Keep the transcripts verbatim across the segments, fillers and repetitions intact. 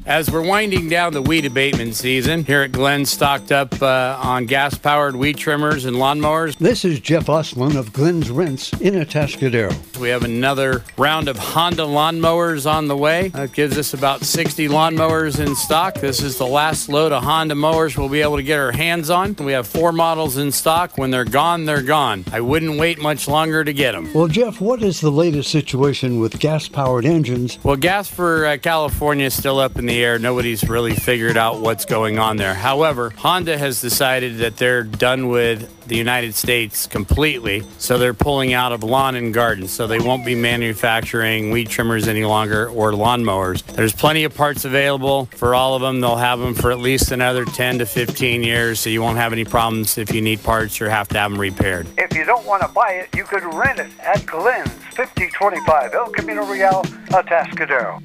As we're winding down the weed abatement season, here at Glenn, stocked up uh, on gas-powered weed trimmers and lawnmowers. This is Jeff Ostlund of Glenn's Rents in Atascadero. We have another round of Honda lawnmowers on the way. That gives us about sixty lawnmowers in stock. This is the last load of Honda mowers we'll be able to get our hands on. We have four models in stock. When they're gone, they're gone. I wouldn't wait much longer to get them. Well, Jeff, what is the latest situation with gas-powered engines? Well, gas for uh, California is still up in the air. Nobody's really figured out what's going on there. However, Honda has decided that they're done with the United States completely, so they're pulling out of lawn and garden, so they won't be manufacturing weed trimmers any longer or lawnmowers. There's plenty of parts available for all of them. They'll have them for at least another ten to fifteen years, so you won't have any problems if you need parts or have to have them repaired. If you don't want to buy it, you could rent it at Glenn's, fifty twenty-five El Camino Real, Atascadero.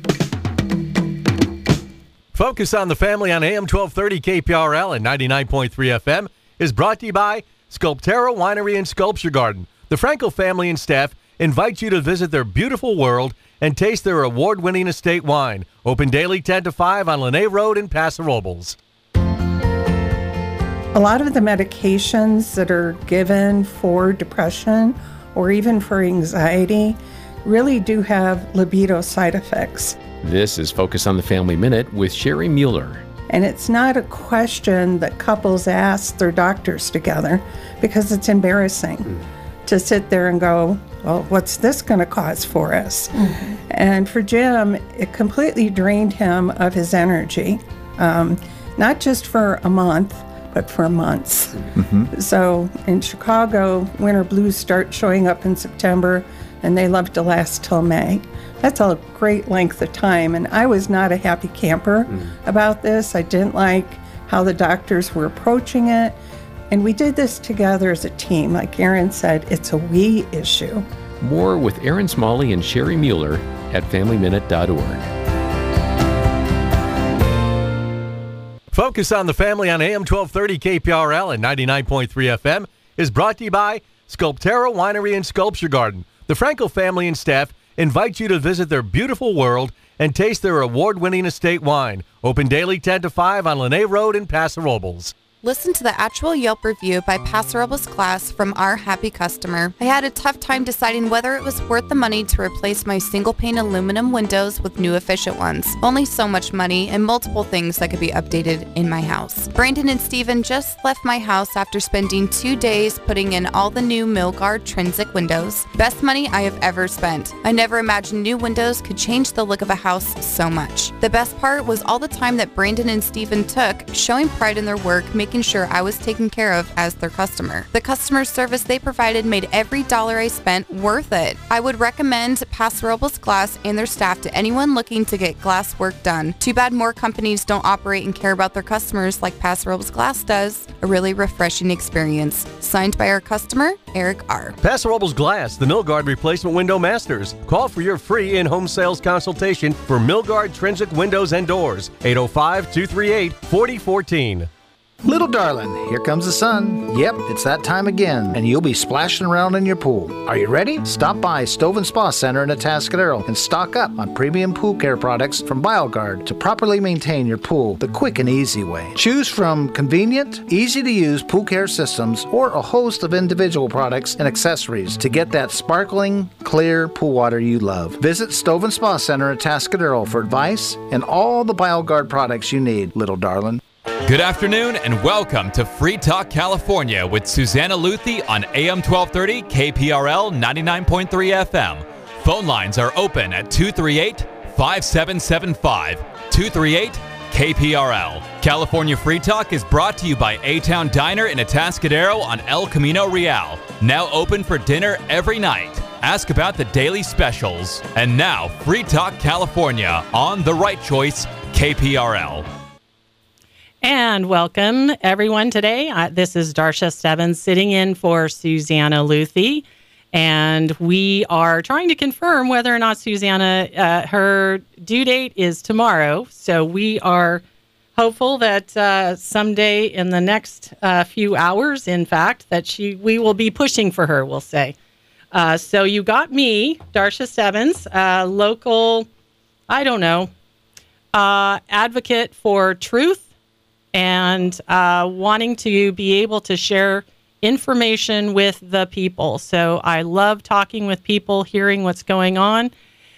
Focus on the Family on A M twelve thirty K P R L and ninety-nine point three F M is brought to you by Sculptero Winery and Sculpture Garden. The Franco family and staff invite you to visit their beautiful world and taste their award-winning estate wine. Open daily ten to five on Lene Road in Paso Robles. A lot of the medications that are given for depression or even for anxiety really do have libido side effects. This is Focus on the Family Minute with Sherry Mueller. And it's not a question that couples ask their doctors together because it's embarrassing mm. to sit there and go, well, what's this going to cause for us? Mm-hmm. And for Jim, it completely drained him of his energy, um, not just for a month, but for months. Mm-hmm. So in Chicago, winter blues start showing up in September, and they love to last till May. That's a great length of time, and I was not a happy camper mm. about this. I didn't like how the doctors were approaching it, and we did this together as a team. Like Aaron said, it's a we issue. More with Aaron Smalley and Sherry Mueller at family minute dot org. Focus on the Family on A M twelve thirty K P R L and ninety-nine point three F M is brought to you by Sculptero Winery and Sculpture Garden. The Franco family and staff invite you to visit their beautiful world and taste their award-winning estate wine. Open daily ten to five on Lene Road in Paso Robles. Listen to the actual Yelp review by Paso Robles Glass from our happy customer. I had a tough time deciding whether it was worth the money to replace my single-pane aluminum windows with new efficient ones. Only so much money and multiple things that could be updated in my house. Brandon and Steven just left my house after spending two days putting in all the new Milgard Trinsic windows. Best money I have ever spent. I never imagined new windows could change the look of a house so much. The best part was all the time that Brandon and Steven took showing pride in their work, making making sure I was taken care of as their customer. The customer service they provided made every dollar I spent worth it. I would recommend Paso Robles Glass and their staff to anyone looking to get glass work done. Too bad more companies don't operate and care about their customers like Paso Robles Glass does. A really refreshing experience. Signed by our customer, Eric R. Paso Robles Glass, the Milgard Replacement Window Masters. Call for your free in-home sales consultation for Milgard Trinsic Windows and Doors. eight oh five, two three eight, four oh one four. Little darling, here comes the sun. Yep, it's that time again, and you'll be splashing around in your pool. Are you ready? Stop by Stove and Spa Center in Atascadero and stock up on premium pool care products from BioGuard to properly maintain your pool the quick and easy way. Choose from convenient, easy-to-use pool care systems or a host of individual products and accessories to get that sparkling, clear pool water you love. Visit Stove and Spa Center in Atascadero for advice and all the BioGuard products you need, little darling. Good afternoon and welcome to Free Talk California with Susanna Luthi on A M twelve thirty K P R L ninety-nine point three F M. Phone lines are open at two three eight, five seven seven five, two three eight, K P R L. California Free Talk is brought to you by A-Town Diner in Atascadero on El Camino Real. Now open for dinner every night. Ask about the daily specials. And now, Free Talk California on The Right Choice, K P R L. And welcome, everyone, today. Uh, this is Darsha Stebbins sitting in for Susanna Luthi. And we are trying to confirm whether or not Susanna, uh, her due date is tomorrow. So we are hopeful that uh, someday in the next uh, few hours, in fact, that she we will be pushing for her, we'll say. Uh, so you got me, Darsha Stebbins, uh, local, I don't know, uh, advocate for truth and uh, wanting to be able to share information with the people. So I love talking with people, hearing what's going on.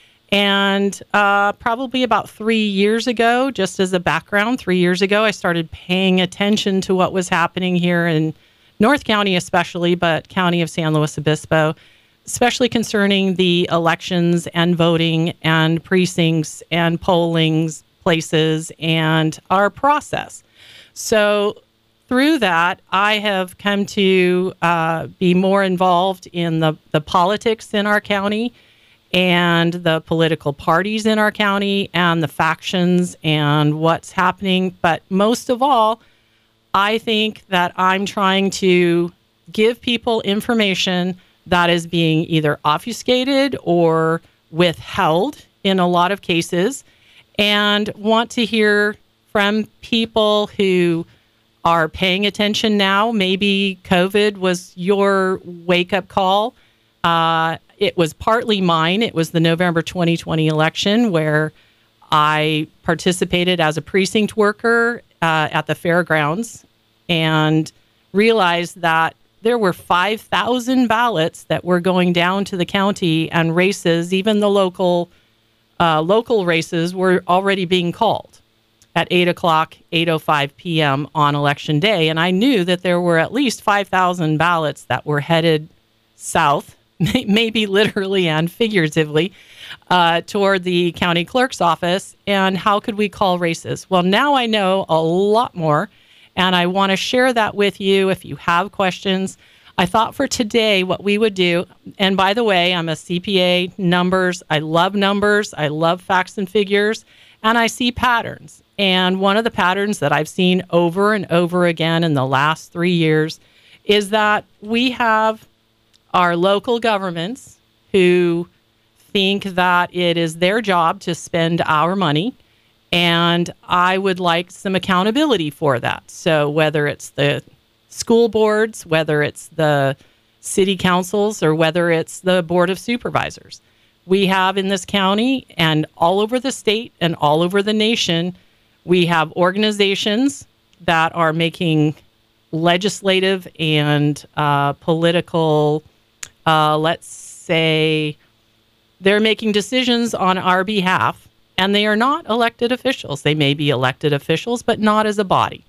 And uh, probably about three years ago, just as a background, three years ago, I started paying attention to what was happening here in North County especially, but County of San Luis Obispo, especially concerning the elections and voting and precincts and polling places and our process. So through that, I have come to uh, be more involved in the, the politics in our county and the political parties in our county and the factions and what's happening. But most of all, I think that I'm trying to give people information that is being either obfuscated or withheld in a lot of cases, and want to hear from people who are paying attention now. Maybe COVID was your wake-up call. Uh, it was partly mine. It was the November twenty twenty election where I participated as a precinct worker uh, at the fairgrounds and realized that there were five thousand ballots that were going down to the county, and races, even the local uh, local races, were already being called at eight o'clock, eight oh five p.m. on election day. And I knew that there were at least five thousand ballots that were headed south, maybe literally and figuratively, uh, toward the county clerk's office. And how could we call races? Well, now I know a lot more, and I want to share that with you if you have questions. I thought for today what we would do, and by the way, I'm a C P A, numbers. I love numbers. I love facts and figures, and I see patterns. And one of the patterns that I've seen over and over again in the last three years is that we have our local governments who think that it is their job to spend our money, and I would like some accountability for that. So whether it's the school boards, whether it's the city councils, or whether it's the board of supervisors, we have in this county and all over the state and all over the nation, we have organizations that are making legislative and uh, political Uh, let's say they're making decisions on our behalf, and they are not elected officials. They may be elected officials, but not as a body.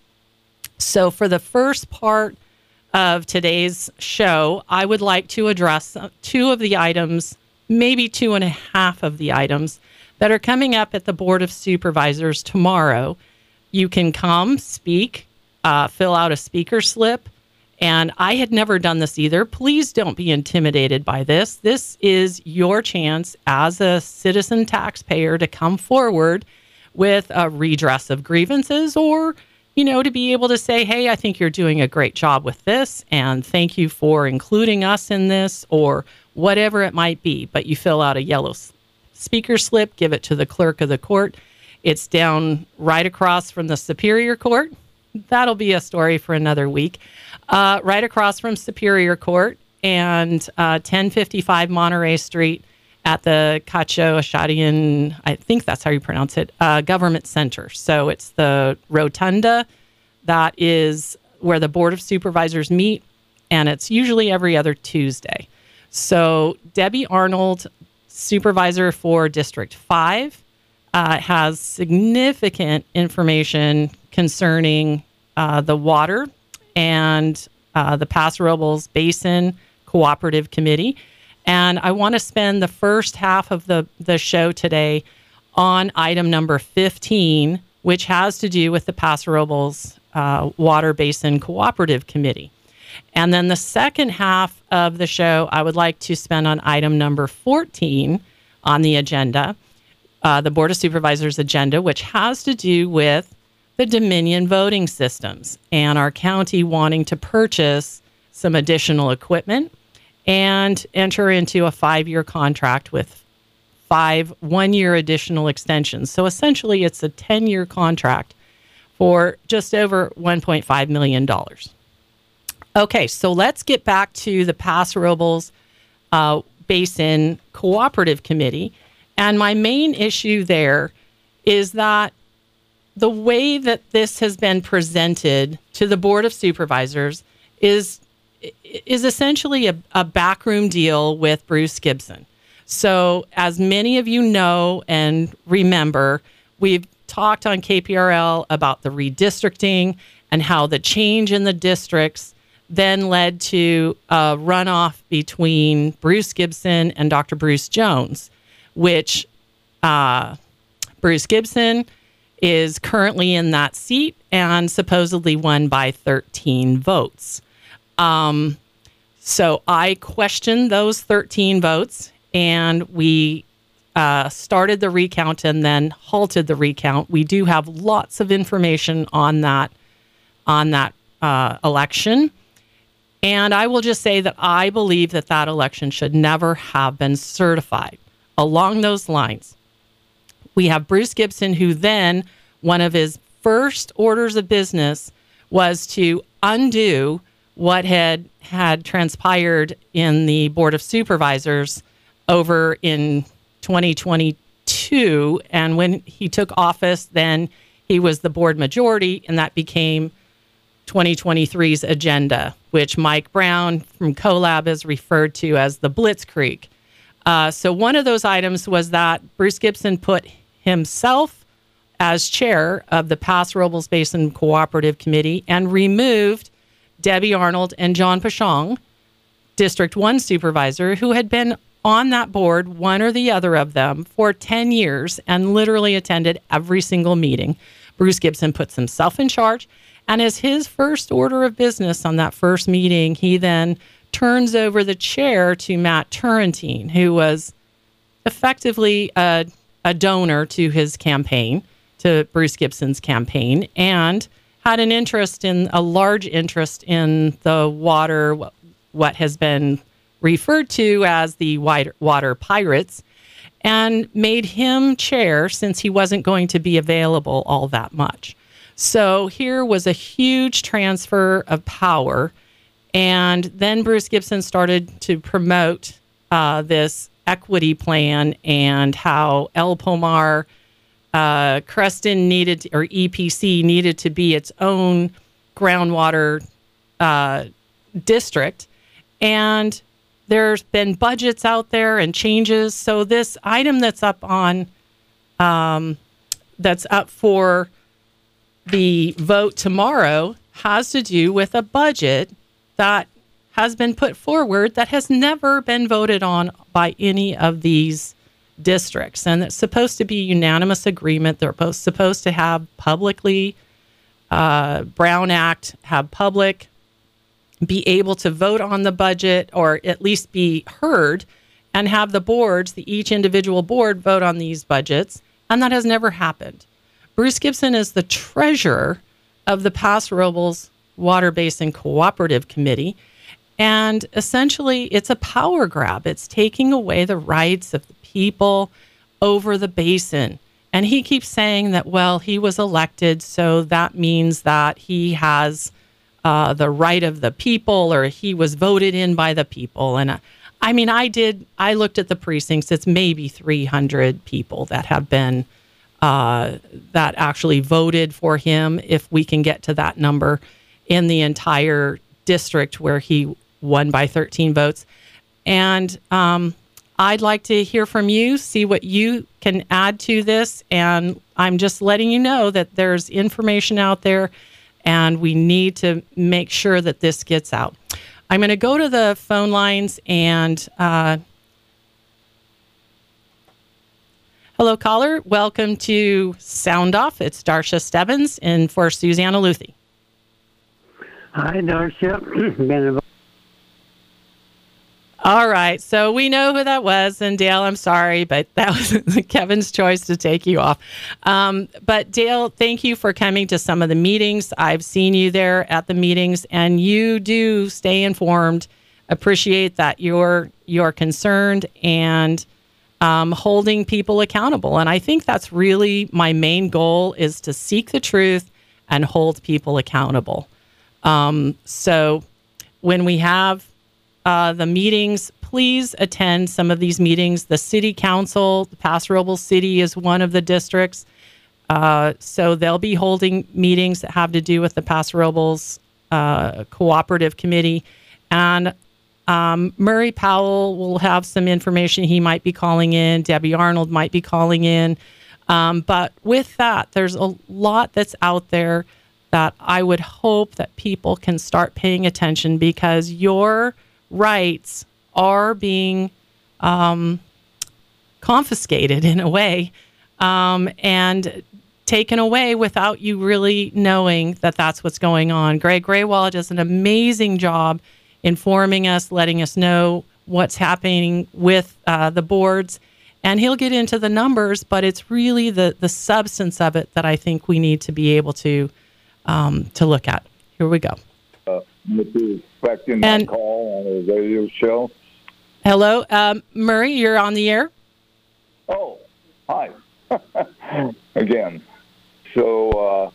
So for the first part of today's show, I would like to address two of the items, maybe two and a half of the items that are coming up at the Board of Supervisors tomorrow. You can come, speak, uh, fill out a speaker slip. And I had never done this either. Please don't be intimidated by this. This is your chance as a citizen taxpayer to come forward with a redress of grievances, or, you know, to be able to say, hey, I think you're doing a great job with this, and thank you for including us in this, or whatever it might be. But you fill out a yellow speaker slip, give it to the clerk of the court. It's down right across from the Superior Court. That'll be a story for another week. Uh, right across from Superior Court and uh, ten fifty-five Monterey Street at the Cacho Ashadian, I think that's how you pronounce it, uh, Government Center. So it's the rotunda that is where the Board of Supervisors meet, and it's usually every other Tuesday. So Debbie Arnold, supervisor for District five, uh, has significant information concerning uh, the water and uh, the Paso Robles Basin Cooperative Committee. And I want to spend the first half of the, the show today on item number fifteen, which has to do with the Paso Robles uh, Water Basin Cooperative Committee. And then the second half of the show, I would like to spend on item number fourteen on the agenda, uh, the Board of Supervisors agenda, which has to do with the Dominion voting systems and our county wanting to purchase some additional equipment and enter into a five-year contract with five one-year additional extensions. So essentially, it's a ten-year contract for just over one point five million dollars. Okay, so let's get back to the Paso Robles uh, Basin Cooperative Committee. And my main issue there is that the way that this has been presented to the Board of Supervisors is is essentially a, a backroom deal with Bruce Gibson. So as many of you know and remember, we've talked on K P R L about the redistricting and how the change in the districts then led to a runoff between Bruce Gibson and Doctor Bruce Jones, which uh, Bruce Gibson is currently in that seat and supposedly won by thirteen votes. Um, so I questioned those thirteen votes, and we uh, started the recount and then halted the recount. We do have lots of information on that on that uh, election. And I will just say that I believe that that election should never have been certified. Along those lines, we have Bruce Gibson, who then, one of his first orders of business was to undo what had had transpired in the Board of Supervisors over in twenty twenty-two. And when he took office, then he was the board majority, and that became twenty twenty-three's agenda, which Mike Brown from CoLab has referred to as the Blitzkrieg. Uh, so one of those items was that Bruce Gibson put himself as chair of the Pass Robles Basin Cooperative Committee and removed Debbie Arnold and John Pashong, District one supervisor, who had been on that board, one or the other of them, for ten years and literally attended every single meeting. Bruce Gibson puts himself in charge, and as his first order of business on that first meeting, he then turns over the chair to Matt Turrentine, who was effectively a, a donor to his campaign, to Bruce Gibson's campaign, and had an interest in, a large interest in the water, what has been referred to as the water pirates, and made him chair since he wasn't going to be available all that much. So here was a huge transfer of power. And then Bruce Gibson started to promote uh, this equity plan and how El Pomar, uh, Creston needed, to, or E P C needed to be its own groundwater uh, district. And there's been budgets out there and changes. So this item that's up on, um, that's up for the vote tomorrow has to do with a budget that has been put forward that has never been voted on by any of these districts. And it's supposed to be unanimous agreement. They're both supposed to have publicly, uh, Brown Act, have public, be able to vote on the budget or at least be heard, and have the boards, the each individual board, vote on these budgets. And that has never happened. Bruce Gibson is the treasurer of the Pass Robles Water Basin Cooperative Committee. And essentially, it's a power grab. It's taking away the rights of the people over the basin. And he keeps saying that, well, he was elected, so that means that he has uh, the right of the people, or he was voted in by the people. And uh, I mean, I did, I looked at the precincts. It's maybe three hundred people that have been Uh, that actually voted for him, if we can get to that number, in the entire district where he won by thirteen votes. And um, I'd like to hear from you, see what you can add to this. And I'm just letting you know that there's information out there, and we need to make sure that this gets out. I'm going to go to the phone lines and uh, hello, caller. Welcome to Sound Off. It's Darcia Stebbins in for Susanna Luthi. Hi, Darcia. All right. So we know who that was. And Dale, I'm sorry, but that was Kevin's choice to take you off. Um, but Dale, thank you for coming to some of the meetings. I've seen you there at the meetings, and you do stay informed. Appreciate that you're, you're concerned and Um, holding people accountable. And I think that's really my main goal, is to seek the truth and hold people accountable. Um, so when we have uh, the meetings, please attend some of these meetings. The city council, the Pass Robles City is one of the districts. Uh, so they'll be holding meetings that have to do with the Paso Robles uh, Cooperative Committee. And um, Murray Powell will have some information he might be calling in. Debbie Arnold might be calling in. Um, but with that, there's a lot that's out there that I would hope that people can start paying attention, because your rights are being um, confiscated in a way um, and taken away without you really knowing that that's what's going on. Greg Graywall does an amazing job informing us, letting us know what's happening with uh, the boards, and he'll get into the numbers, but it's really the, the substance of it that I think we need to be able to um, to look at. Here we go. Uh, expecting and, my call on a radio show. Hello, um, Murray, you're on the air. Oh, hi. Again. So, uh,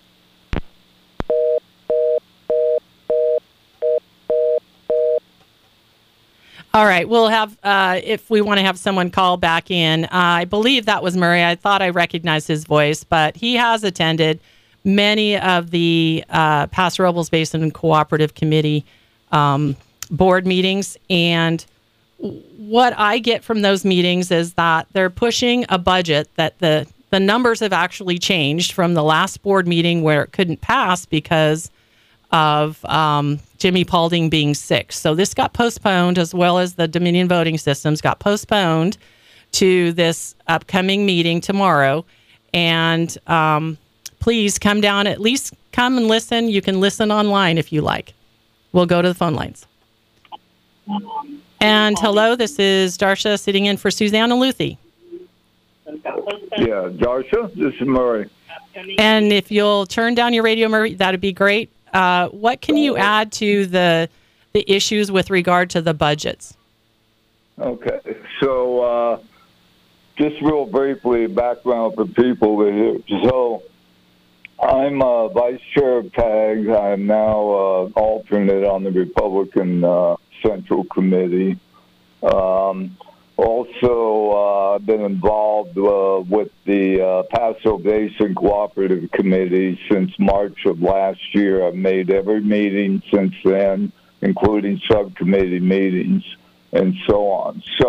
all right, we'll have, uh, if we want to have someone call back in, uh, I believe that was Murray. I thought I recognized his voice, but he has attended many of the uh, Paso Robles Basin Cooperative Committee um, board meetings. And what I get from those meetings is that they're pushing a budget that the The numbers have actually changed from the last board meeting where it couldn't pass because of um, Jimmy Paulding being sick. So this got postponed, as well as the Dominion voting systems got postponed to this upcoming meeting tomorrow. And um, please come down, at least come and listen. You can listen online if you like. We'll go to the phone lines. And hello, this is Darsha sitting in for Susanna Luthi. Yeah, Darsha, this is Murray. And if you'll turn down your radio, Murray, that'd be great. Uh, what can you add to the the issues with regard to the budgets? Okay, so uh, just real briefly, background for people here. So I'm uh, vice chair of T A G. I'm now uh, alternate on the Republican uh, Central Committee. Um, Also, uh, I've been involved uh, with the uh, Paso Basin Cooperative Committee since March of last year. I've made every meeting since then, including subcommittee meetings and so on. So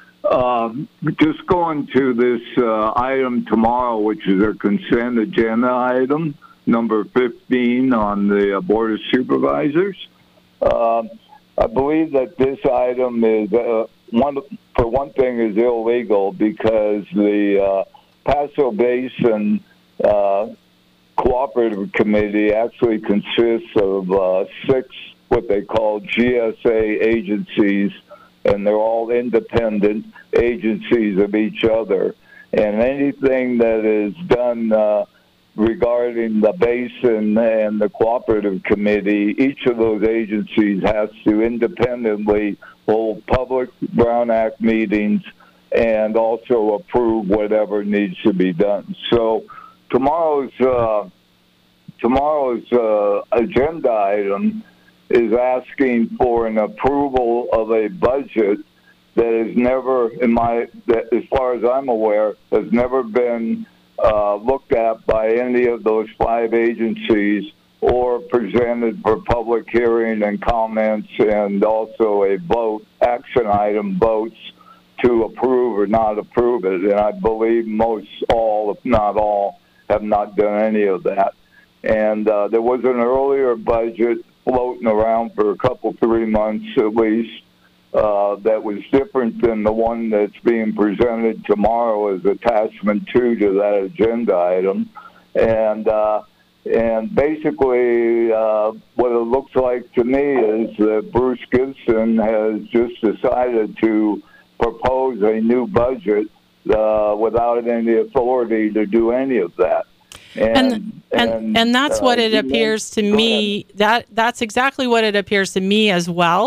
um, just going to this uh, item tomorrow, which is a consent agenda item, number fifteen on the uh, Board of Supervisors. Uh, I believe that this item is... Uh, One, for one thing, is illegal because the uh, Paso Basin uh, Cooperative Committee actually consists of uh, six what they call G S A agencies, and they're all independent agencies of each other. And anything that is done uh, regarding the basin and the Cooperative Committee, each of those agencies has to independently hold public Brown Act meetings and also approve whatever needs to be done. So tomorrow's uh, tomorrow's uh, agenda item is asking for an approval of a budget that has never, in my, that as far as I'm aware, has never been uh, looked at by any of those five agencies or presented for public hearing and comments, and also a vote, action item votes to approve or not approve it. And I believe most, all, if not all, have not done any of that. And uh, there was an earlier budget floating around for a couple, three months at least, uh, that was different than the one that's being presented tomorrow as attachment two to that agenda item. And, uh, And basically, uh, what it looks like to me is that Bruce Gibson has just decided to propose a new budget uh, without any authority to do any of that. And and and, and, and that's uh, what it appears to me. That that's exactly what it appears to me as well.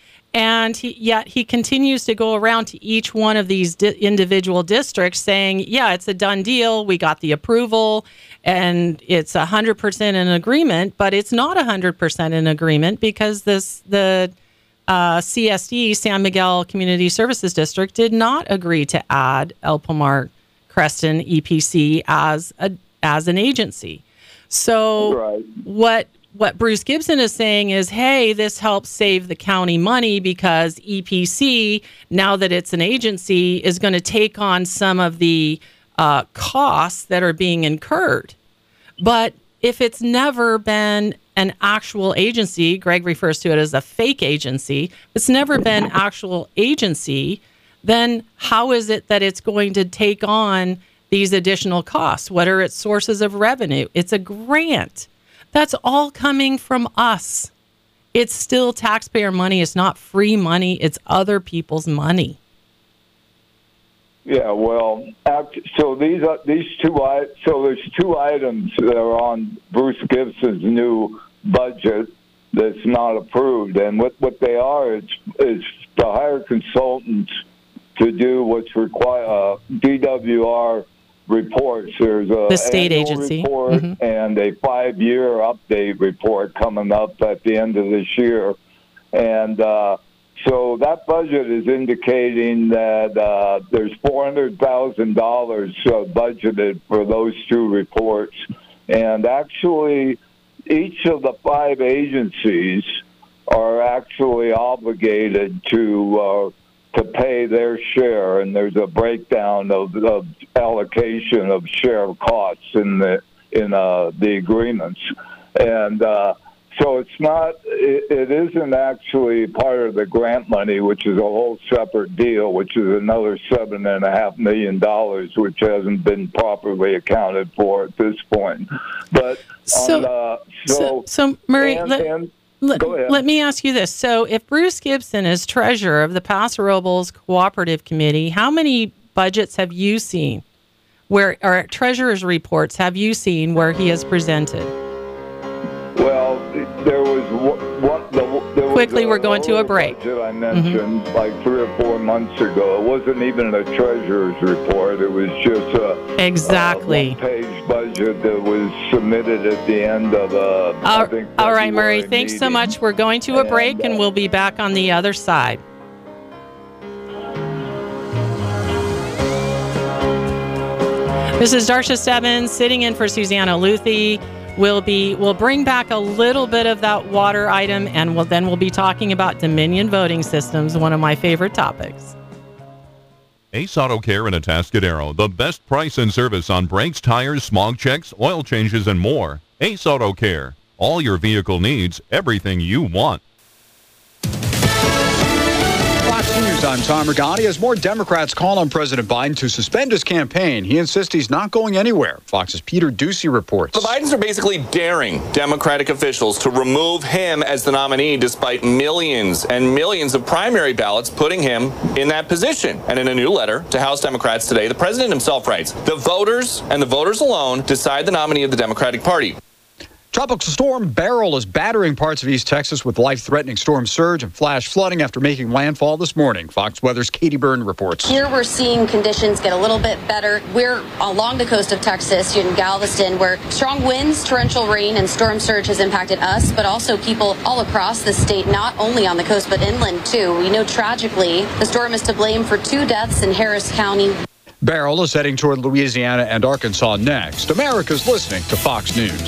And he, yet he continues to go around to each one of these di- individual districts saying, yeah, it's a done deal. We got the approval and it's one hundred percent in agreement, but it's not one hundred percent in agreement because this the uh, C S D, San Miguel Community Services District, did not agree to add El Pomar Creston E P C as a as an agency. So right. what what Bruce Gibson is saying is, hey, this helps save the county money because E P C, now that it's an agency, is going to take on some of the uh, costs that are being incurred. But if it's never been an actual agency, Greg refers to it as a fake agency, it's never been actual agency, then how is it that it's going to take on these additional costs? What are its sources of revenue? It's a grant. That's all coming from us. It's still taxpayer money. It's not free money. It's other people's money. Yeah, well, so these are these two. So there's two items that are on Bruce Gibson's new budget that's not approved, and what, what they are is is to hire consultants to do what's required. Uh, D W R reports. There's a the state annual agency report mm-hmm. and a five-year update report coming up at the end of this year, and uh, so that budget is indicating that uh, there's four hundred thousand dollars uh, budgeted for those two reports, and actually, each of the five agencies are actually obligated to. Uh, to pay their share, and there's a breakdown of, of allocation of share of costs in the in uh, the agreements, and uh, so it's not it, it isn't actually part of the grant money, which is a whole separate deal, which is another seven and a half million dollars, which hasn't been properly accounted for at this point. But so, on, uh, so, so, so Murray. and, let- and, Let, Go ahead. let me ask you this. So if Bruce Gibson is treasurer of the Paso Robles Cooperative Committee, how many budgets have you seen where, or treasurer's reports have you seen where he has presented? Well, there was one. The, there Quickly, was we're going to a break. Budget I mentioned mm-hmm. like three or four months ago. It wasn't even a treasurer's report. It was just a exactly a one-page budget that was submitted at the end of a. All, I think all right, Murray. Thanks meeting. so much. We're going to a and, break, uh, and we'll be back on the other side. This is Darsha Stebbins sitting in for Susanna Luthi. We'll be we'll bring back a little bit of that water item, and we'll, then we'll be talking about Dominion voting systems, one of my favorite topics. Ace Auto Care in Atascadero, the best price and service on brakes, tires, smog checks, oil changes, and more. Ace Auto Care, all your vehicle needs, everything you want. Fox News, I'm Tom Rigotti. As more Democrats call on President Biden to suspend his campaign, he insists he's not going anywhere. Fox's Peter Ducey reports. The Bidens are basically daring Democratic officials to remove him as the nominee despite millions and millions of primary ballots putting him in that position. And in a new letter to House Democrats today, the president himself writes, the voters and the voters alone decide the nominee of the Democratic Party. Tropical storm Beryl is battering parts of East Texas with life-threatening storm surge and flash flooding after making landfall this morning. Fox Weather's Katie Byrne reports. Here we're seeing conditions get a little bit better. We're along the coast of Texas in Galveston, where strong winds, torrential rain, and storm surge has impacted us, but also people all across the state, not only on the coast, but inland too. We know tragically the storm is to blame for two deaths in Harris County. Beryl is heading toward Louisiana and Arkansas next. America's listening to Fox News.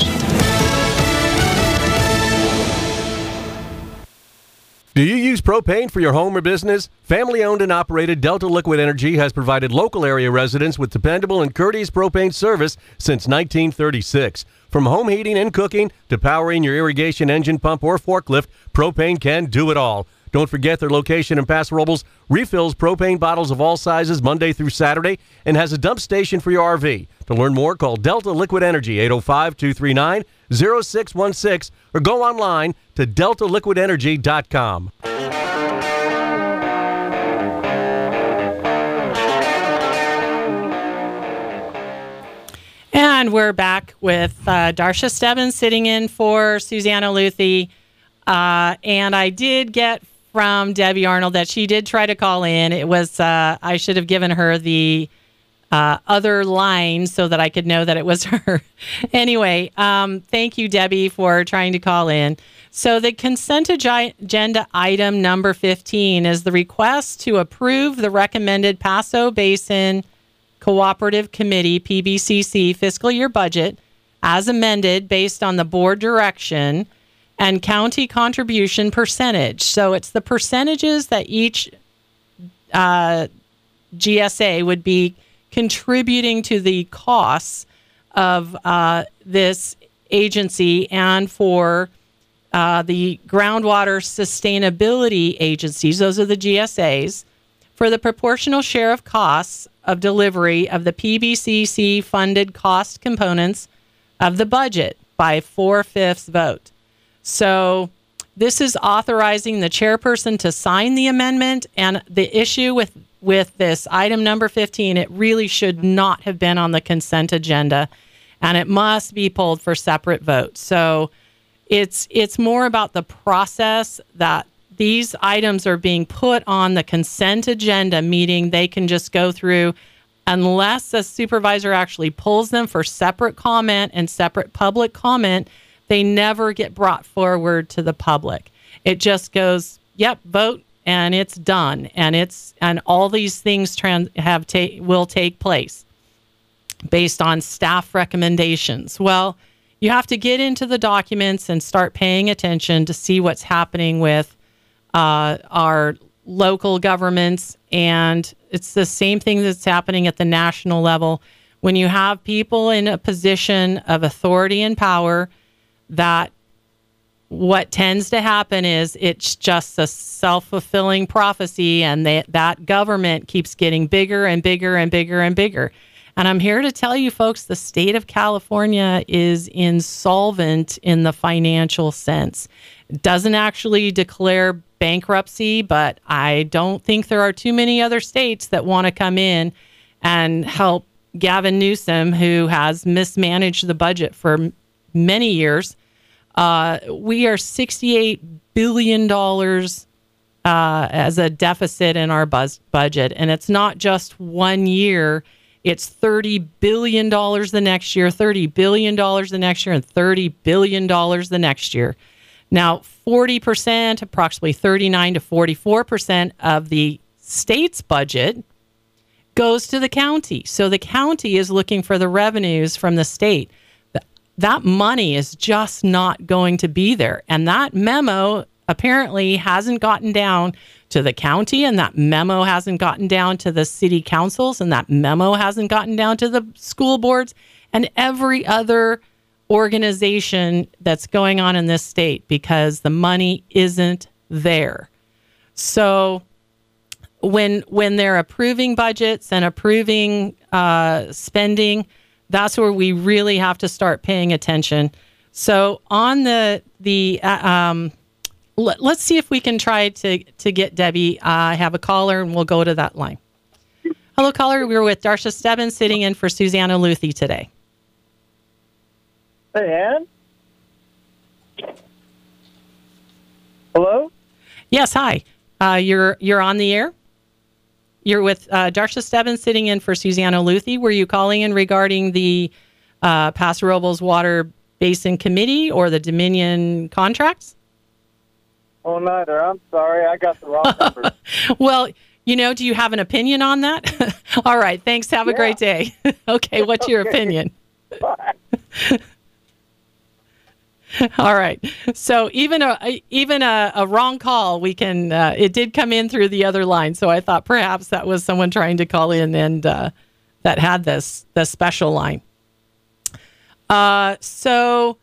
Do you use propane for your home or business? Family-owned and operated Delta Liquid Energy has provided local area residents with dependable and courteous propane service since nineteen thirty-six. From home heating and cooking to powering your irrigation engine pump or forklift, propane can do it all. Don't forget their location in Paso Robles refills propane bottles of all sizes Monday through Saturday and has a dump station for your R V. To learn more, call Delta Liquid Energy, eight oh five, two three nine, oh six one six, or go online to delta liquid energy dot com. And we're back with uh, Darsha Stebbins sitting in for Susanna Luthi. Uh, and I did get from Debbie Arnold that she did try to call in. It was, uh, I should have given her the uh, other line so that I could know that it was her. Anyway, um, thank you, Debbie, for trying to call in. So the consent agenda item number fifteen is the request to approve the recommended Paso Basin Cooperative Committee, P B C C, fiscal year budget as amended based on the board direction and county contribution percentage. So it's the percentages that each uh, G S A would be contributing to the costs of uh, this agency and for uh, the groundwater sustainability agencies. Those are the G S As for the proportional share of costs of delivery of the P B C C funded cost components of the budget by four-fifths vote. So this is authorizing the chairperson to sign the amendment, and the issue with with this item number fifteen, it really should not have been on the consent agenda, and it must be pulled for separate vote. So it's it's more about the process that these items are being put on the consent agenda, meaning they can just go through unless a supervisor actually pulls them for separate comment and separate public comment. They never get brought forward to the public. It just goes, yep, vote, and it's done. And it's and all these things trans, have ta- will take place based on staff recommendations. Well, you have to get into the documents and start paying attention to see what's happening with uh, our local governments. And it's the same thing that's happening at the national level. When you have people in a position of authority and power, that what tends to happen is it's just a self-fulfilling prophecy, and they, that government keeps getting bigger and bigger and bigger and bigger. And I'm here to tell you folks, the state of California is insolvent in the financial sense. It doesn't actually declare bankruptcy, but I don't think there are too many other states that want to come in and help Gavin Newsom, who has mismanaged the budget for many years. Uh, we are sixty-eight billion dollars uh, as a deficit in our buzz budget. And it's not just one year. It's thirty billion dollars the next year, thirty billion dollars the next year, and thirty billion dollars the next year. Now, forty percent, approximately thirty-nine to forty-four percent of the state's budget goes to the county. So the county is looking for the revenues from the state. That money is just not going to be there. And that memo apparently hasn't gotten down to the county, and that memo hasn't gotten down to the city councils, and that memo hasn't gotten down to the school boards and every other organization that's going on in this state, because the money isn't there. So when when they're approving budgets and approving uh, spending, that's where we really have to start paying attention. So on the the uh, um, let, let's see if we can try to to get Debbie. Uh, I have a caller, and we'll go to that line. Hello, caller. We're with Darsha Stebbins, sitting in for Susanna Luthi today. Hey, Ann. Hello? Yes, hi. Uh, you're you're on the air. You're with uh, Darsha Stebbins, sitting in for Susanna Luthi. Were you calling in regarding the uh, Paso Robles Water Basin Committee or the Dominion contracts? Oh, neither. I'm sorry. I got the wrong number. Well, you know, do you have an opinion on that? All right. Thanks. Have a yeah. great day. Okay. What's your okay. opinion? Bye. All right. So even a even a, a wrong call, we can. Uh, it did come in through the other line, so I thought perhaps that was someone trying to call in and uh, that had this the special line. Uh, so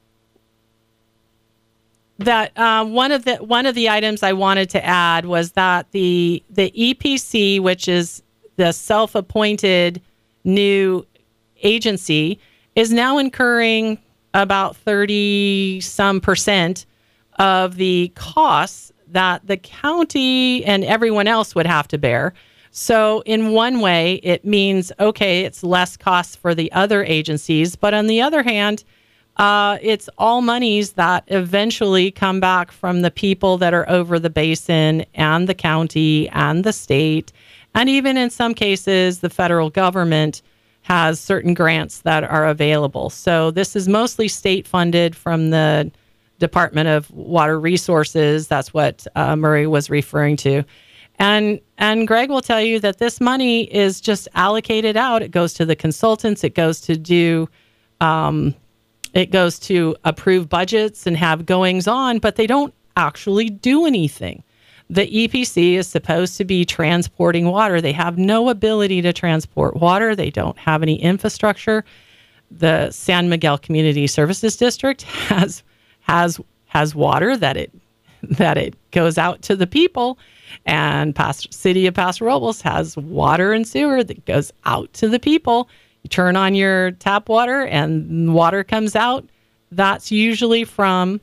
that uh, one of the one of the items I wanted to add was that the the E P C, which is the self-appointed new agency, is now incurring about thirty some percent of the costs that the county and everyone else would have to bear. So in one way, it means, okay, it's less costs for the other agencies. But on the other hand, uh, it's all monies that eventually come back from the people that are over the basin and the county and the state. And even in some cases, the federal government has certain grants that are available. So this is mostly state funded from the Department of Water Resources. That's what uh, Murray was referring to. And and Greg will tell you that this money is just allocated out. It goes to the consultants. It goes to do, um, it goes to approve budgets and have goings on, but they don't actually do anything. The E P C is supposed to be transporting water. They have no ability to transport water. They don't have any infrastructure. The San Miguel Community Services District has has has water that it that it goes out to the people. And Pastor, City of Paso Robles has water and sewer that goes out to the people. You turn on your tap water and water comes out. That's usually from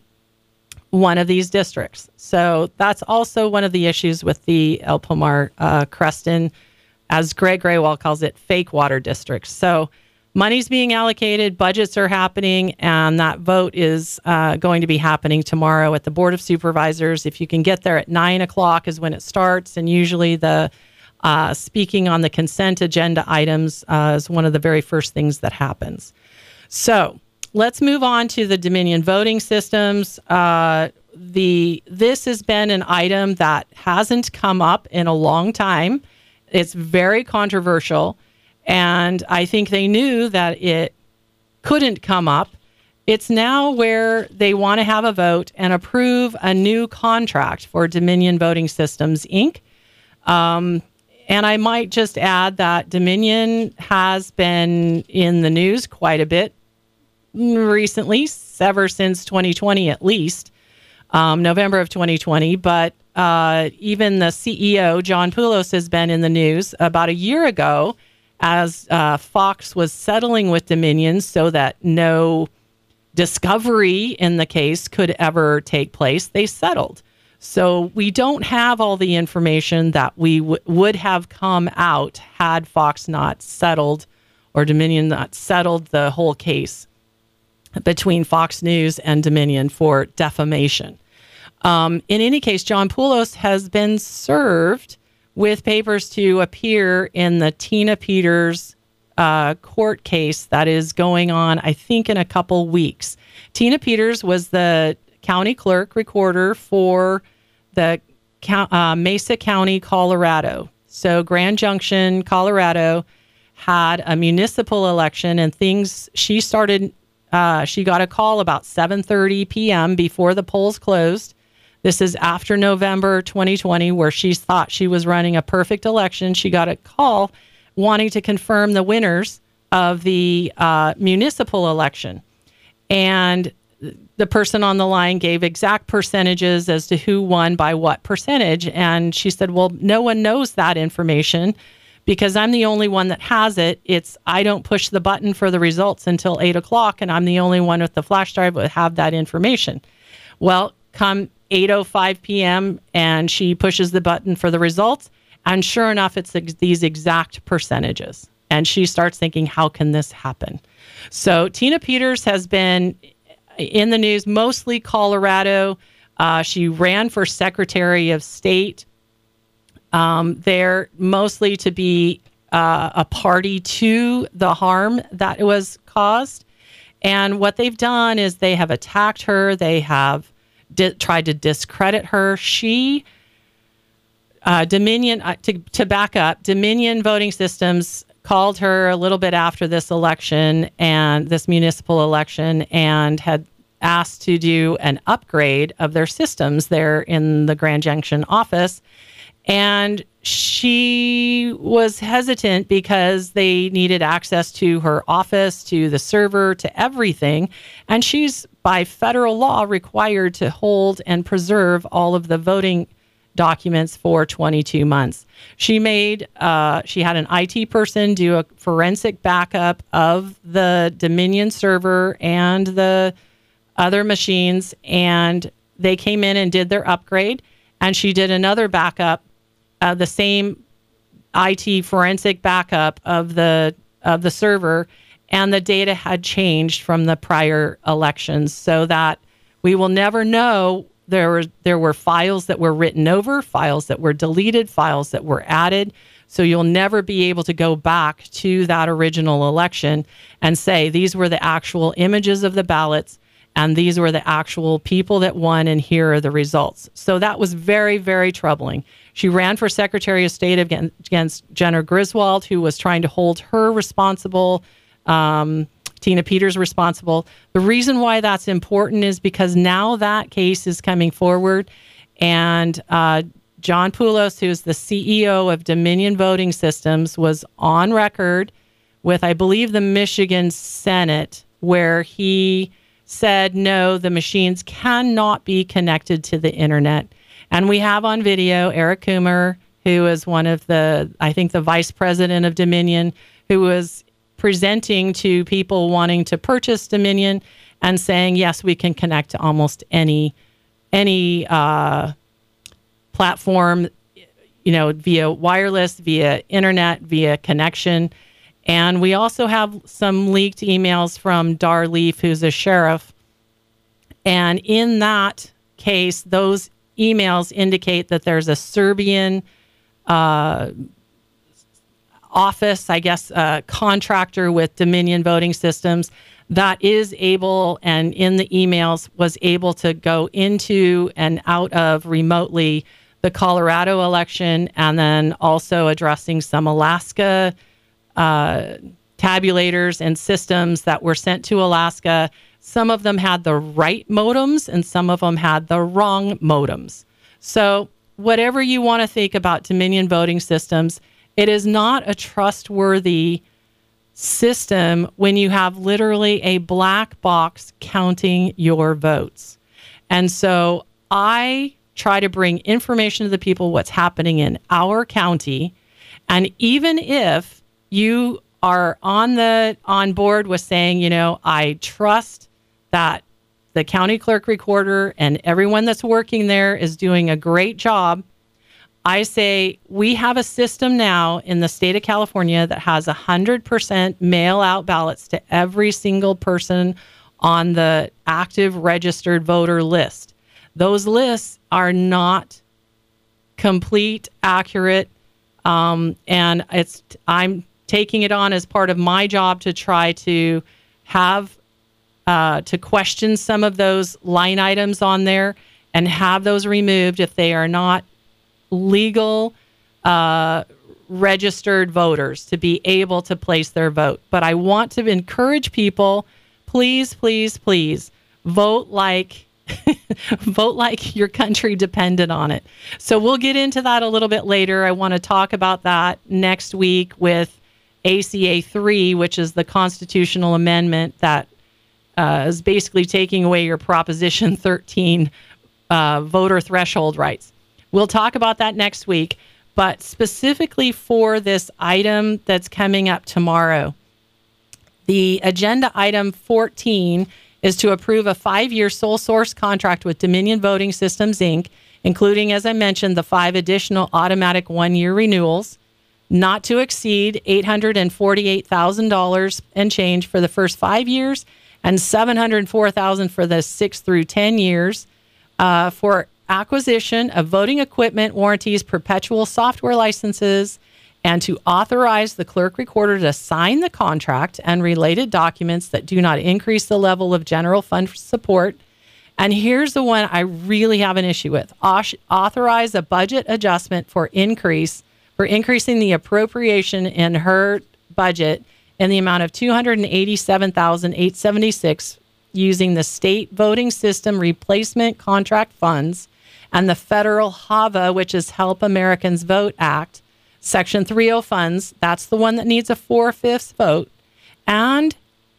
one of these districts. So that's also one of the issues with the El Pomar, uh, Creston, as Greg Graywall calls it, fake water districts. So money's being allocated, budgets are happening, and that vote is uh, going to be happening tomorrow at the Board of Supervisors. If you can get there at nine o'clock is when it starts, and usually the uh, speaking on the consent agenda items uh, is one of the very first things that happens. So let's move on to the Dominion voting systems. Uh, the this has been an item that hasn't come up in a long time. It's very controversial. And I think they knew that it couldn't come up. It's now where they want to have a vote and approve a new contract for Dominion Voting Systems, Incorporated. Um, and I might just add that Dominion has been in the news quite a bit recently, ever since twenty twenty at least, um, November of twenty twenty. But uh, even the C E O, John Poulos, has been in the news about a year ago as uh, Fox was settling with Dominion so that no discovery in the case could ever take place. They settled. So we don't have all the information that we w- would have come out had Fox not settled or Dominion not settled the whole case between Fox News and Dominion for defamation. Um, in any case, John Poulos has been served with papers to appear in the Tina Peters uh, court case that is going on, I think, in a couple weeks. Tina Peters was the county clerk recorder for the uh, Mesa County, Colorado. So Grand Junction, Colorado had a municipal election, and things, she started, uh, she got a call about seven thirty p.m. before the polls closed. This is after November twenty twenty, where she thought she was running a perfect election. She got a call wanting to confirm the winners of the uh, municipal election. And the person on the line gave exact percentages as to who won by what percentage. And she said, well, no one knows that information because I'm the only one that has it. It's, I don't push the button for the results until eight o'clock, and I'm the only one with the flash drive that would have that information. Well, come eight oh five p.m. and she pushes the button for the results, and sure enough, it's ex- these exact percentages. And she starts thinking, how can this happen? So Tina Peters has been in the news, mostly Colorado. Uh, she ran for Secretary of State um, there, mostly to be uh, a party to the harm that was caused. And what they've done is they have attacked her. They have Di- tried to discredit her. She, uh, Dominion, uh, to, to back up, Dominion Voting Systems called her a little bit after this election and this municipal election and had asked to do an upgrade of their systems there in the Grand Junction office. And she was hesitant because they needed access to her office, to the server, to everything. And she's, by federal law, required to hold and preserve all of the voting documents for twenty-two months. She made, uh, she had an I T person do a forensic backup of the Dominion server and the other machines, and they came in and did their upgrade. And she did another backup, uh, the same I T forensic backup of the of the server, and the data had changed from the prior elections, so that we will never know. There were there were files that were written over, files that were deleted, files that were added. So you'll never be able to go back to that original election and say these were the actual images of the ballots And these were the actual people that won, and here are the results. So that was very, very troubling. She ran for Secretary of State against, against Jenna Griswold, who was trying to hold her responsible, um, Tina Peters responsible. The reason why that's important is because now that case is coming forward, and uh, John Poulos, who's the C E O of Dominion Voting Systems, was on record with, I believe, the Michigan Senate, where he said, no, the machines cannot be connected to the internet. And we have on video Eric Coomer, who is one of the, I think, the vice president of Dominion, who was presenting to people wanting to purchase Dominion and saying, yes, we can connect to almost any any uh, platform, you know, via wireless, via internet, via connection. And we also have some leaked emails from Dar Leaf, who's a sheriff. And in that case, those emails indicate that there's a Serbian uh, office, I guess, uh, contractor with Dominion Voting Systems that is able, and in the emails was able to go into and out of remotely the Colorado election, and then also addressing some Alaska uh, tabulators and systems that were sent to Alaska. Some of them had the right modems and some of them had the wrong modems. So whatever you want to think about Dominion Voting Systems, it is not a trustworthy system when you have literally a black box counting your votes. And so I try to bring information to the people what's happening in our county. And even if you are on the on board with saying, you know, I trust that the county clerk recorder and everyone that's working there is doing a great job, I say we have a system now in the state of California that has one hundred percent mail-out ballots to every single person on the active registered voter list. Those lists are not complete, accurate, um, and it's I'm taking it on as part of my job to try to have uh, to question some of those line items on there and have those removed if they are not legal uh, registered voters to be able to place their vote. But I want to encourage people, please, please, please vote like vote like your country depended on it. So we'll get into that a little bit later. I want to talk about that next week with A C A three, which is the constitutional amendment that uh, is basically taking away your Proposition thirteen uh, voter threshold rights. We'll talk about that next week, but specifically for this item that's coming up tomorrow, the agenda item fourteen is to approve a five-year sole source contract with Dominion Voting Systems, Incorporated, including, as I mentioned, the five additional automatic one-year renewals, not to exceed eight hundred forty-eight thousand dollars and change for the first five years and seven hundred four thousand dollars for the six through ten years, uh, for acquisition of voting equipment, warranties, perpetual software licenses, and to authorize the clerk recorder to sign the contract and related documents that do not increase the level of general fund support. And here's the one I really have an issue with. Authorize a budget adjustment for increase for increasing the appropriation in her budget in the amount of two hundred eighty-seven thousand eight hundred seventy-six dollars using the state voting system replacement contract funds and the federal HAVA, which is Help Americans Vote Act, Section three oh funds. That's the one that needs a four-fifths vote. And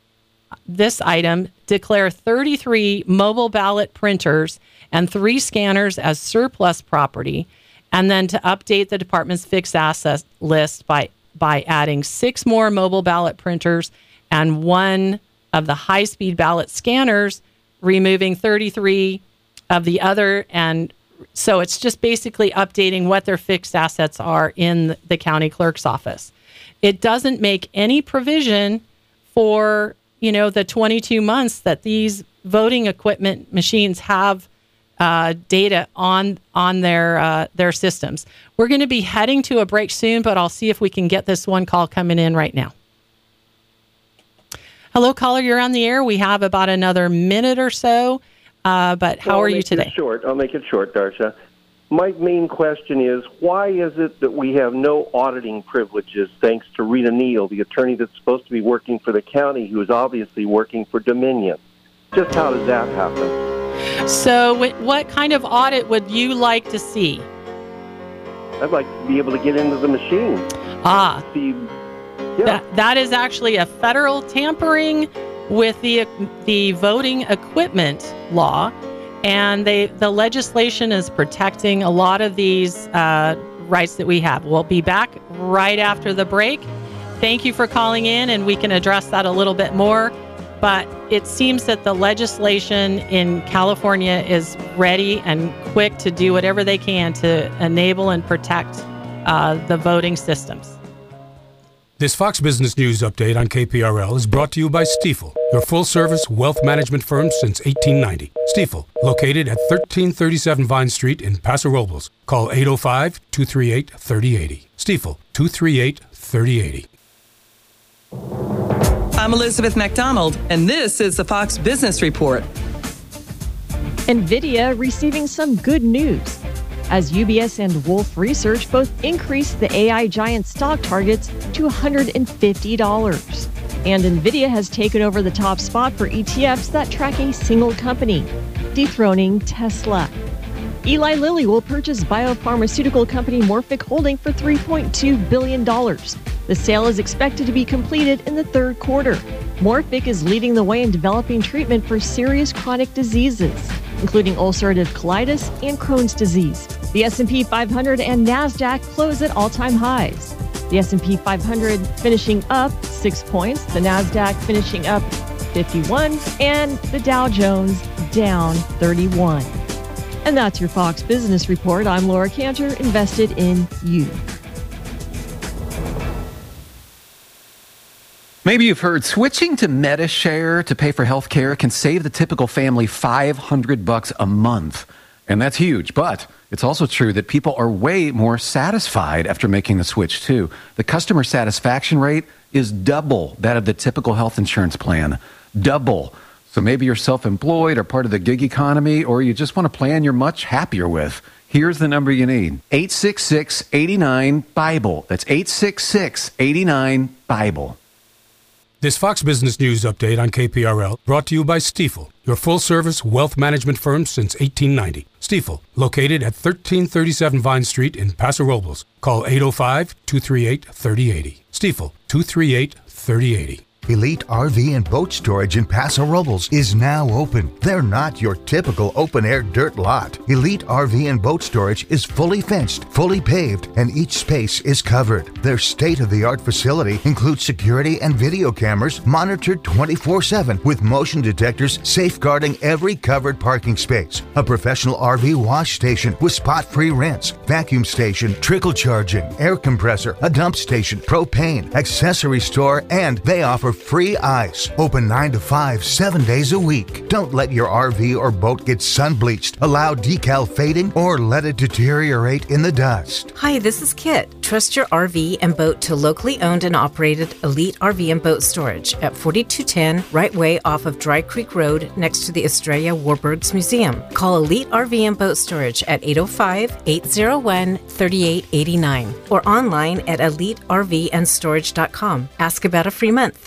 this item, declare thirty-three mobile ballot printers and three scanners as surplus property, and then to update the department's fixed asset list by, by adding six more mobile ballot printers and one of the high-speed ballot scanners, removing thirty-three of the other. And so it's just basically updating what their fixed assets are in the county clerk's office. It doesn't make any provision for, you know, the twenty-two months that these voting equipment machines have uh, data on on their uh, their systems. We're going to be heading to a break soon, but I'll see if we can get this one call coming in right now. Hello, caller. You're on the air. We have about another minute or so, uh, but how well, are I'll you make today? It short. I'll make it short, Darsha. My main question is, why is it that we have no auditing privileges thanks to Rita Neal, the attorney that's supposed to be working for the county, who is obviously working for Dominion? Just how does that happen? So what kind of audit would you like to see? I'd like to be able to get into the machine. Ah. See, yeah. That, that is actually a federal tampering with the the voting equipment law, and they the legislation is protecting a lot of these uh, rights that we have. We'll be back right after the break. Thank you for calling in, and we can address that a little bit more. But it seems that the legislation in California is ready and quick to do whatever they can to enable and protect uh, the voting systems. This Fox Business News update on K P R L is brought to you by Stifel, your full-service wealth management firm since eighteen ninety. Stifel, located at thirteen thirty-seven Vine Street in Paso Robles. Call eight oh five, two three eight, three oh eight oh. Stifel, two three eight, three oh eight oh. I'm Elizabeth McDonald, and this is the Fox Business Report. NVIDIA receiving some good news, as U B S and Wolfe Research both increased the A I giant stock targets to one hundred fifty dollars. And NVIDIA has taken over the top spot for E T Fs that track a single company, dethroning Tesla. Eli Lilly will purchase biopharmaceutical company Morphic Holding for three point two billion dollars. The sale is expected to be completed in the third quarter. Morphic is leading the way in developing treatment for serious chronic diseases, including ulcerative colitis and Crohn's disease. The S and P five hundred and NASDAQ close at all-time highs. The S and P five hundred finishing up six points, the NASDAQ finishing up fifty-one, and the Dow Jones down thirty-one. And that's your Fox Business Report. I'm Laura Cantor, invested in you. Maybe you've heard switching to MediShare to pay for health care can save the typical family five hundred bucks a month. And that's huge, but it's also true that people are way more satisfied after making the switch too. The customer satisfaction rate is double that of the typical health insurance plan. Double. So maybe you're self-employed or part of the gig economy, or you just want a plan you're much happier with. Here's the number you need. eight six six, eight nine, BIBLE. That's eight six six, eight nine, BIBLE. This Fox Business News update on K P R L brought to you by Stifel, your full-service wealth management firm since eighteen ninety. Stifel, located at thirteen thirty-seven Vine Street in Paso Robles. Call eight oh five, two three eight, three oh eight oh. Stifel, two three eight, three oh eight oh. Elite R V and Boat Storage in Paso Robles is now open. They're not your typical open-air dirt lot. Elite R V and Boat Storage is fully fenced, fully paved, and each space is covered. Their state-of-the-art facility includes security and video cameras monitored twenty-four seven with motion detectors safeguarding every covered parking space. A professional R V wash station with spot-free rinse, vacuum station, trickle charging, air compressor, a dump station, propane, accessory store, and they offer free ice. Open nine to five, seven days a week. Don't let your R V or boat get sun bleached, allow decal fading, or let it deteriorate in the dust. Hi, this is Kit. Trust your R V and boat to locally owned and operated Elite R V and Boat Storage at forty-two ten Right Way off of Dry Creek Road next to the Estrella Warbirds Museum. Call Elite R V and Boat Storage at eight oh five, eight oh one, three eight eight nine or online at elite r v and storage dot com. Ask about a free month.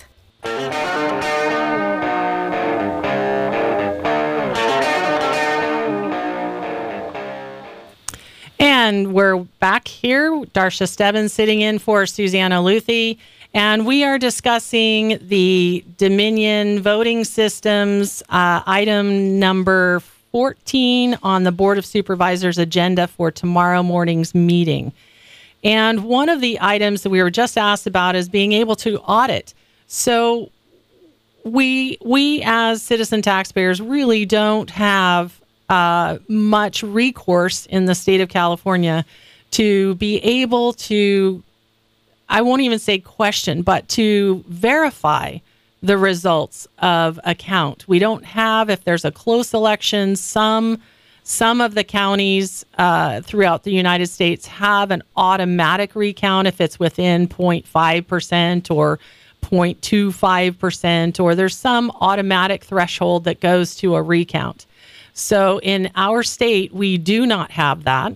And we're back here. Darsha Stebbins sitting in for Susanna Luthi. And we are discussing the Dominion voting systems, uh, item number fourteen on the Board of Supervisors agenda for tomorrow morning's meeting. And one of the items that we were just asked about is being able to audit. So we we as citizen taxpayers really don't have uh, much recourse in the state of California to be able to, I won't even say question, but to verify the results of a count. We don't have, if there's a close election, some some of the counties uh, throughout the United States have an automatic recount if it's within zero point five percent or zero point two five percent, or there's some automatic threshold that goes to a recount. So in our state, we do not have that.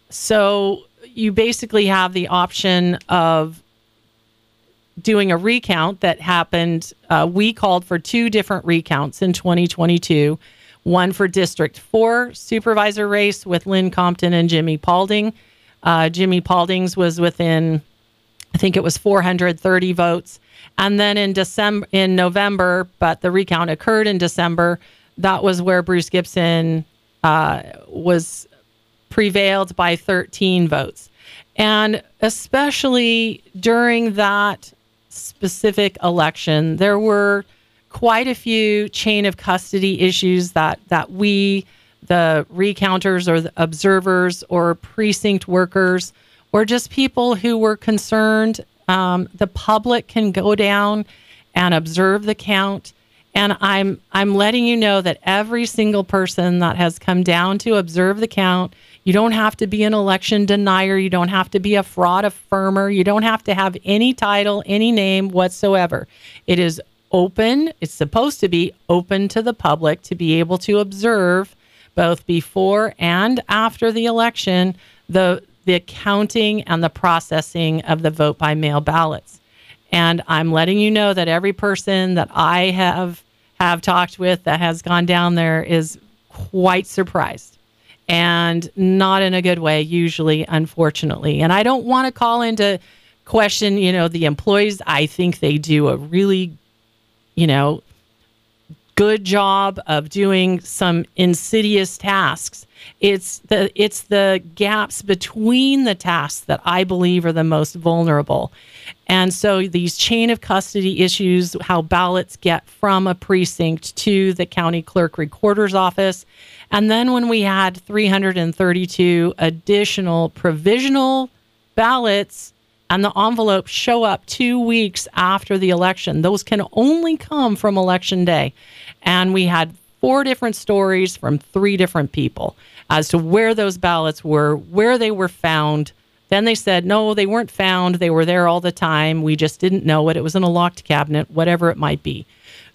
So you basically have the option of doing a recount that happened. Uh, we called for two different recounts in twenty twenty-two, one for District four supervisor race with Lynn Compton and Jimmy Paulding. Uh, Jimmy Paulding's was within, I think it was four hundred thirty votes. And then in December, in November, but the recount occurred in December, that was where Bruce Gibson uh, was prevailed by thirteen votes. And especially during that specific election, there were quite a few chain of custody issues that, that we, the recounters or the observers or precinct workers, or just people who were concerned, um, the public can go down and observe the count. And I'm I'm letting you know that every single person that has come down to observe the count, you don't have to be an election denier. You don't have to be a fraud affirmer. You don't have to have any title, any name whatsoever. It is open. It's supposed to be open to the public to be able to observe both before and after the election, the the counting and the processing of the vote by mail ballots. And I'm letting you know that every person that I have have talked with that has gone down there is quite surprised, and not in a good way, usually, unfortunately. And I don't want to call into question, you know, the employees. I think they do a really, you know, good job of doing some insidious tasks. It's the it's the gaps between the tasks that I believe are the most vulnerable. And so these chain of custody issues, how ballots get from a precinct to the county clerk recorder's office. And then when we had three hundred thirty-two additional provisional ballots and the envelopes show up two weeks after the election, those can only come from election day. And we had four different stories from three different people as to where those ballots were, where they were found. Then they said, no, they weren't found. They were there all the time. We just didn't know it. It was in a locked cabinet, whatever it might be.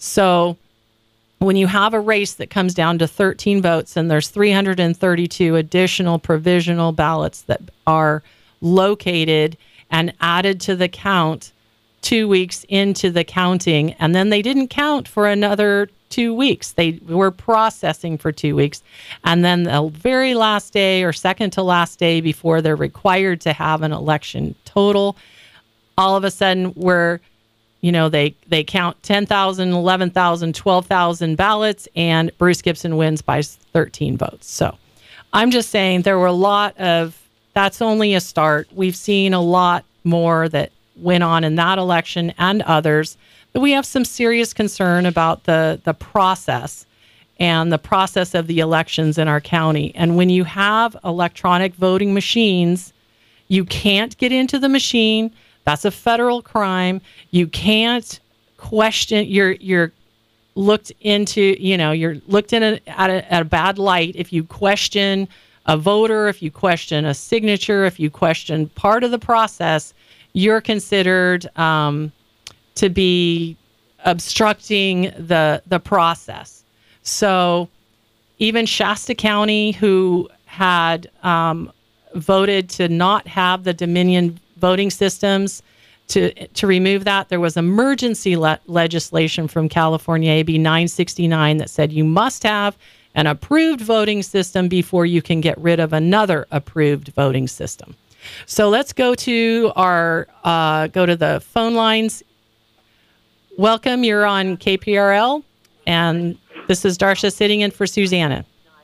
So when you have a race that comes down to thirteen votes and there's three hundred thirty-two additional provisional ballots that are located and added to the count two weeks into the counting, and then they didn't count for another two weeks. They were processing for two weeks. And then the very last day or second to last day before they're required to have an election total, all of a sudden we're, you know, they, they count ten thousand, eleven thousand, twelve thousand ballots, and Bruce Gibson wins by thirteen votes. So I'm just saying there were a lot of, that's only a start. We've seen a lot more that went on in that election and others, that we have some serious concern about the, the process and the process of the elections in our county. And when you have electronic voting machines, you can't get into the machine. That's a federal crime. You can't question, you're, you're looked into, you know, you're looked in a, at, a, at a bad light if you question a voter, if you question a signature, if you question part of the process, you're considered um, to be obstructing the the process. So even Shasta County, who had um, voted to not have the Dominion voting systems, to to remove that, there was emergency le- legislation from California, A B nine sixty-nine, that said you must have an approved voting system before you can get rid of another approved voting system. So let's go to our uh, go to the phone lines. Welcome, you're on K P R L, and this is Darsha sitting in for Susanna.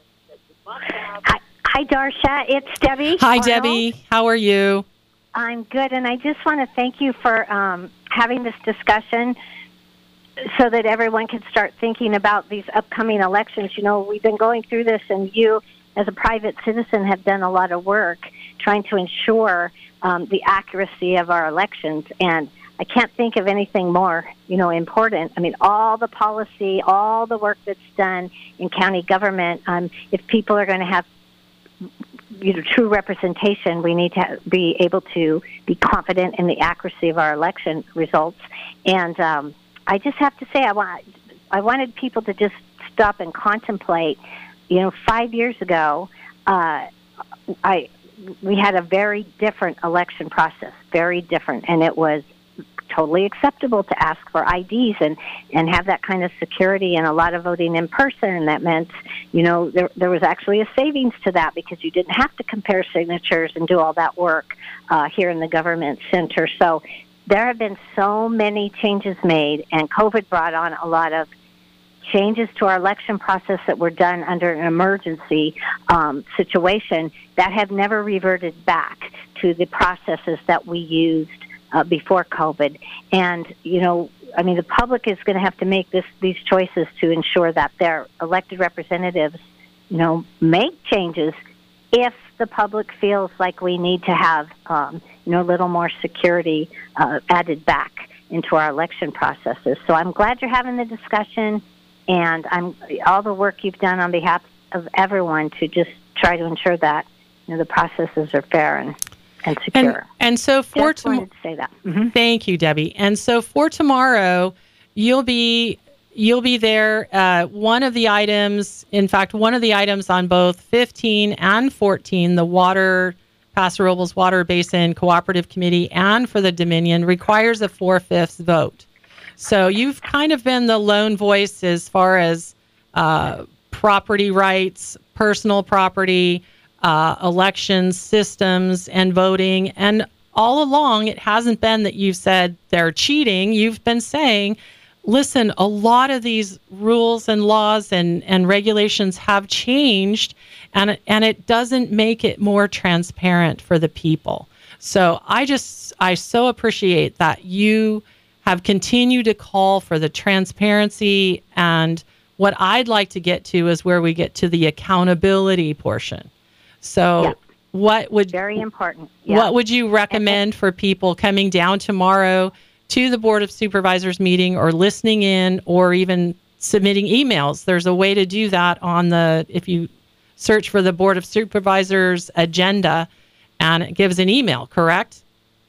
Hi, hi Darsha, it's Debbie. Hi, Arnold. Debbie. How are you? I'm good, and I just want to thank you for um, having this discussion so that everyone can start thinking about these upcoming elections. You know, we've been going through this, and you, as a private citizen, have done a lot of work trying to ensure um, the accuracy of our elections. And I can't think of anything more, you know, important. I mean, all the policy, all the work that's done in county government, um, if people are going to have you know, true representation, we need to be able to be confident in the accuracy of our election results. And um, I just have to say, I want I wanted people to just stop and contemplate. You know, five years ago, uh, I we had a very different election process, very different, and it was totally acceptable to ask for I Ds and, and have that kind of security, and a lot of voting in person. And that meant, you know, there, there was actually a savings to that because you didn't have to compare signatures and do all that work uh, here in the government center. So there have been so many changes made, and COVID brought on a lot of changes to our election process that were done under an emergency um, situation that have never reverted back to the processes that we used Uh, before COVID. And, you know, I mean, the public is going to have to make this these choices to ensure that their elected representatives, you know, make changes if the public feels like we need to have, um, you know, a little more security uh, added back into our election processes. So I'm glad you're having the discussion, and I'm all the work you've done on behalf of everyone to just try to ensure that, you know, the processes are fair and and secure. And, and so for Just wanted to say that. Mm-hmm. Thank you, Debbie. And so for tomorrow, you'll be you'll be there. Uh, one of the items, in fact, one of the items on both fifteen and fourteen, the water, Paso Robles Water Basin Cooperative Committee, and for the Dominion, requires a four-fifths vote. So you've kind of been the lone voice as far as uh, property rights, personal property, Uh, elections, systems, and voting. And all along, it hasn't been that you've said they're cheating. You've been saying, listen, a lot of these rules and laws and, and regulations have changed, and, and it doesn't make it more transparent for the people. So I just, I so appreciate that you have continued to call for the transparency. And what I'd like to get to is where we get to the accountability portion. So yeah. what would very important. Yeah. What would you recommend for people coming down tomorrow to the Board of Supervisors meeting, or listening in, or even submitting emails? There's a way to do that on the, if you search for the Board of Supervisors agenda, and it gives an email, correct?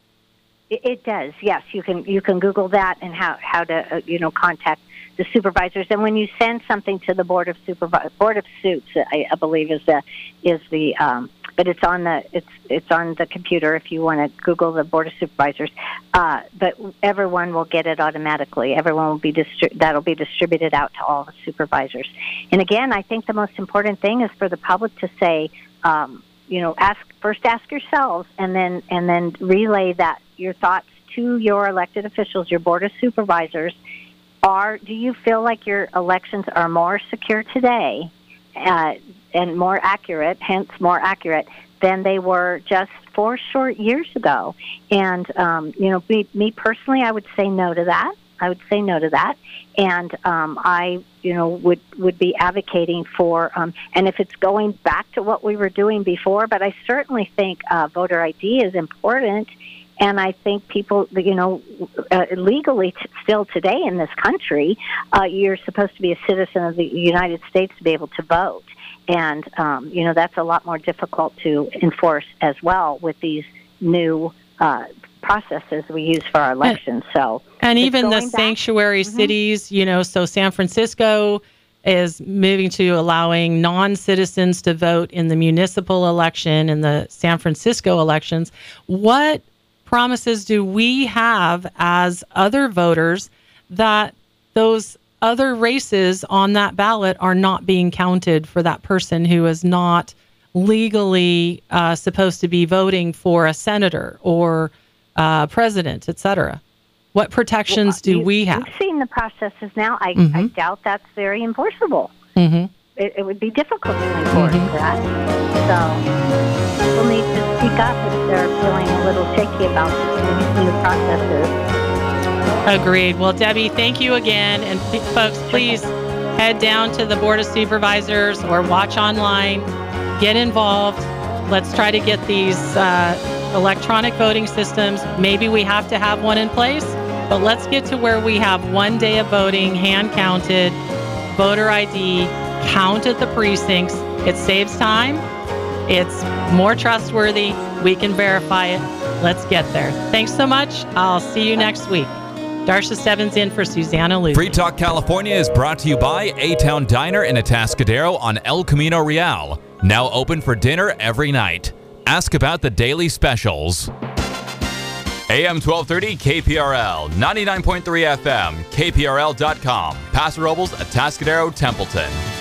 It, it does. Yes, you can you can Google that and how how to uh, you know contact the supervisors. And when you send something to the Board of Supervi- Board of Suits, I, I believe is the is the um, but it's on the it's it's on the computer if you want to Google the Board of Supervisors. Uh, but everyone will get it automatically. Everyone will be distri- that'll be distributed out to all the supervisors. And again, I think the most important thing is for the public to say, um, you know, ask first ask yourselves, and then and then relay that your thoughts to your elected officials, your Board of Supervisors. Are, do you feel like your elections are more secure today uh, and more accurate, hence more accurate, than they were just four short years ago? And, um, you know, me, me personally, I would say no to that. I would say no to that. And um, I, you know, would, would be advocating for, um, and if it's going back to what we were doing before, but I certainly think uh, voter I D is important. And I think people, you know, uh, legally t- still today in this country, uh, you're supposed to be a citizen of the United States to be able to vote. And, um, you know, that's a lot more difficult to enforce as well with these new uh, processes we use for our elections. So, and even the back- sanctuary mm-hmm. cities, you know, so San Francisco is moving to allowing non-citizens to vote in the municipal election and the San Francisco elections. What promises do we have as other voters that those other races on that ballot are not being counted for that person who is not legally uh, supposed to be voting for a senator or uh, president, et cetera? What protections well, do you, we have? We've seen the processes now. I, Mm-hmm. I doubt that's very enforceable. Mm-hmm. It, it would be difficult to enforce Mm-hmm. that. So people need to speak up if they're feeling a little shaky about these new processes. Agreed. Well, Debbie, thank you again. And p- folks, please head down to the Board of Supervisors or watch online. Get involved. Let's try to get these uh, electronic voting systems. Maybe we have to have one in place, but let's get to where we have one day of voting, hand counted, voter I D, count at the precincts. It saves time. It's more trustworthy. We can verify it. Let's get there. Thanks so much. I'll see you next week. Darsha Stebbins in for Susanna Luthi. Free Talk California is brought to you by A-Town Diner in Atascadero on El Camino Real. Now open for dinner every night. Ask about the daily specials. A M twelve thirty K P R L, ninety-nine point three F M, K P R L dot com, Paso Robles, Atascadero, Templeton.